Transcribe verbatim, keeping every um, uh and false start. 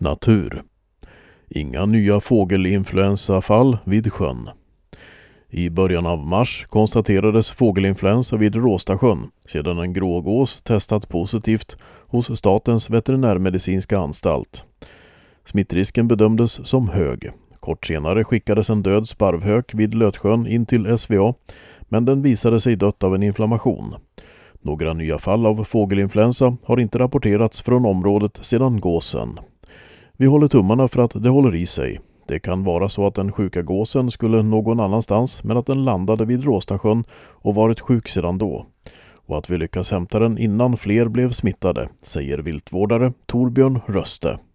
Natur. Inga nya fågelinfluensafall vid sjön. I början av mars konstaterades fågelinfluensa vid Råstasjön sedan en grågås testat positivt hos Statens veterinärmedicinska anstalt. Smittrisken bedömdes som hög. Kort senare skickades en död sparvhök vid Lötsjön in till S V A, men den visade sig dött av en inflammation. Några nya fall av fågelinfluensa har inte rapporterats från området sedan gåsen. Vi håller tummarna för att det håller i sig. Det kan vara så att den sjuka gåsen skulle någon annanstans, men att den landade vid Råstasjön och varit sjuk sedan då. Och att vi lyckas hämta den innan fler blev smittade, säger viltvårdare Torbjörn Röste.